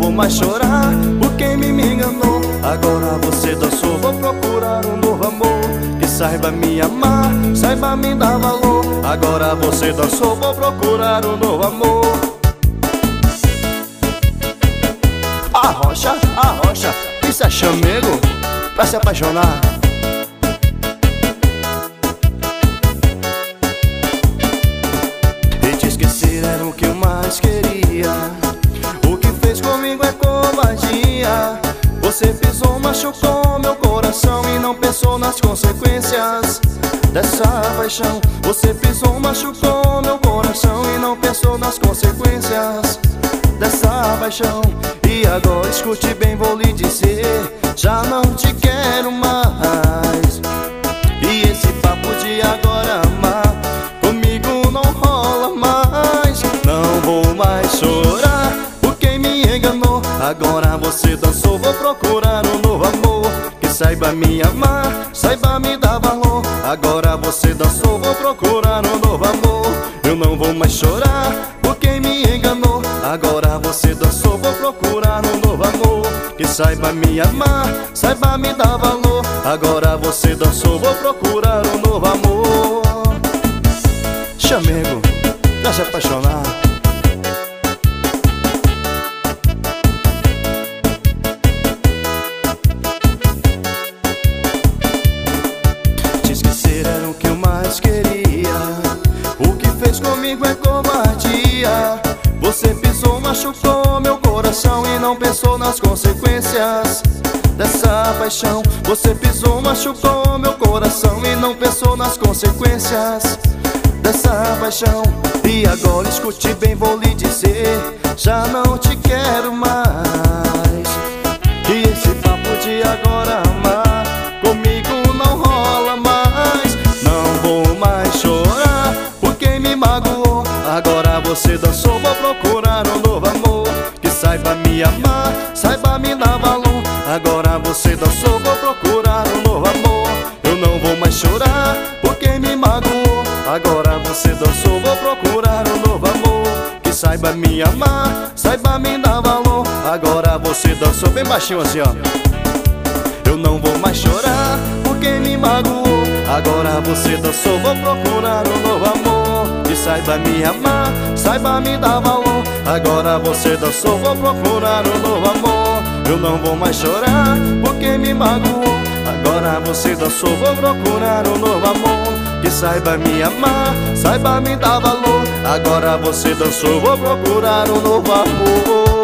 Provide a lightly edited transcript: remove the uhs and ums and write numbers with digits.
vou mais chorar por quem me enganou. Agora você dançou, vou procurar um novo amor que saiba me amar, saiba me dar valor. Agora você dançou, vou procurar um novo amor. Arrocha, isso é chamego pra se apaixonar. E te esquecer era o que eu mais queria. O que fez comigo é covardia. Você pisou, machucou meu coração e não pensou nas consequências dessa paixão. Você pisou, machucou meu coração e não pensou nas consequências dessa paixão. E agora escute bem, vou lhe dizer, já não te quero mais. E esse papo de agora amar comigo não rola mais. Não vou mais chorar por quem me enganou. Agora você dançou, vou procurar um novo amor que saiba me amar, saiba me dar valor. Agora você dançou, vou procurar um novo amor. Eu não vou mais chorar por quem me enganou. Agora você dançou, vou procurar um novo amor que saiba me amar, saiba me dar valor. Agora você dançou, vou procurar um novo amor. Chamego pra se apaixonar. Te esquecer era o que eu mais queria. O que fez comigo é covardia. Você pisou, machucou meu coração e não pensou nas consequências dessa paixão. Você pisou, machucou meu coração e não pensou nas consequências dessa paixão. E agora escute bem, vou lhe dizer, já não te quero mais. E esse papo de agora amar comigo não rola mais. Não vou mais chorar por quem me magoou. Agora você dançou, vou procurar um novo amor que saiba me amar, saiba me dar valor. Agora você dançou, vou procurar um novo amor. Eu não vou mais chorar por quem me magoou. Agora você dançou, vou procurar um novo amor que saiba me amar, saiba me dar valor. Agora você dançou bem baixinho assim, ó. Eu não vou mais chorar por quem me magoou. Agora você dançou, vou procurar um novo amor que saiba me amar, saiba me dar valor. Agora você dançou, vou procurar um novo amor. Eu não vou mais chorar por quem me magoou. Agora você dançou, vou procurar um novo amor que saiba me amar, saiba me dar valor. Agora você dançou, vou procurar um novo amor.